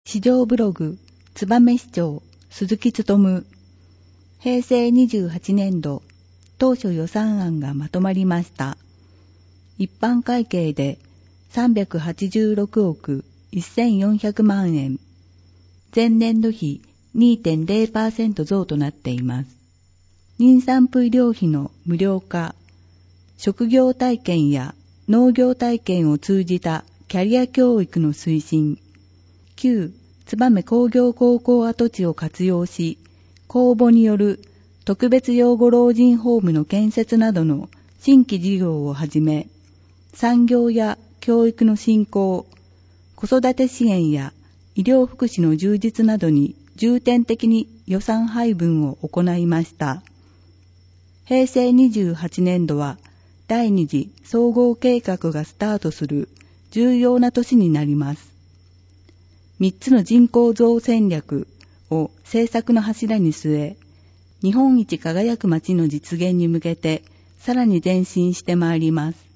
市場ブログ、燕市長、鈴木勉。平成28年度、当初予算案がまとまりました。一般会計で386億1400万円。前年度比 2.0% 増となっています。妊産婦医療費の無料化、職業体験や農業体験を通じたキャリア教育の推進、旧燕工業高校跡地を活用し、公募による特別養護老人ホームの建設などの新規事業をはじめ、産業や教育の振興、子育て支援や医療福祉の充実などに重点的に予算配分を行いました。平成28年度は第二次総合計画がスタートする重要な年になります。3つの人口増戦略を政策の柱に据え、日本一輝く街の実現に向けてさらに前進してまいります。